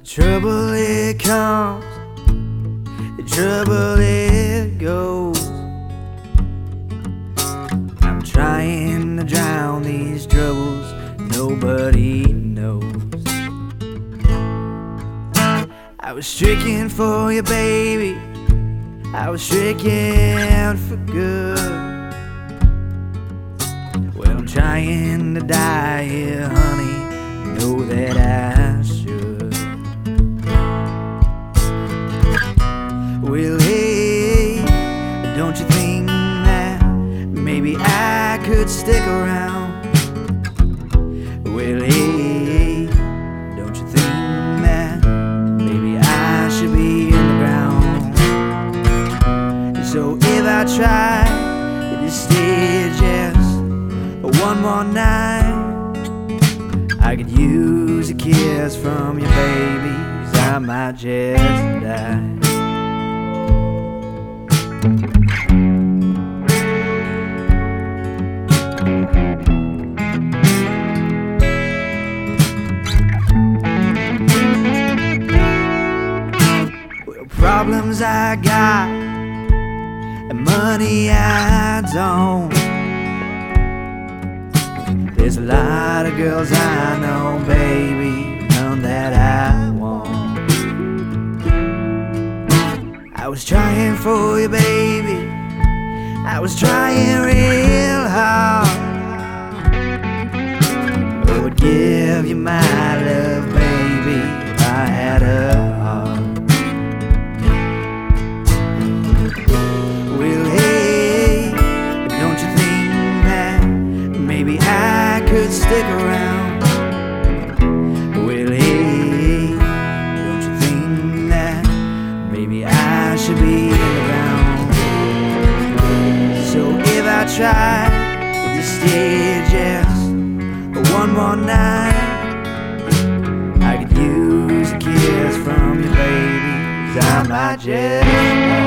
Trouble it comes, trouble it goes. I'm trying to drown these troubles nobody knows. I was stricken for you, baby. I was stricken for good. Well, I'm trying to die here, honey. Know that I should. Well, hey, don't you think that maybe I could stick around? Well, hey, don't you think that maybe I should be in the ground? So if I try to stay just one more night, I could use a kiss from you, baby, 'cause I might just die. Well, problems I got and money I don't. There's a lot of girls I know, baby, none that I want. I was trying for you, baby, I was trying real hard. I would give you my love, baby, if I had a heart. Well, hey, don't you think that maybe I could stick around? Well, hey, don't you think that maybe I should be around? So if I try to stay just one more night, I could use a kiss from you, baby, 'cause I might just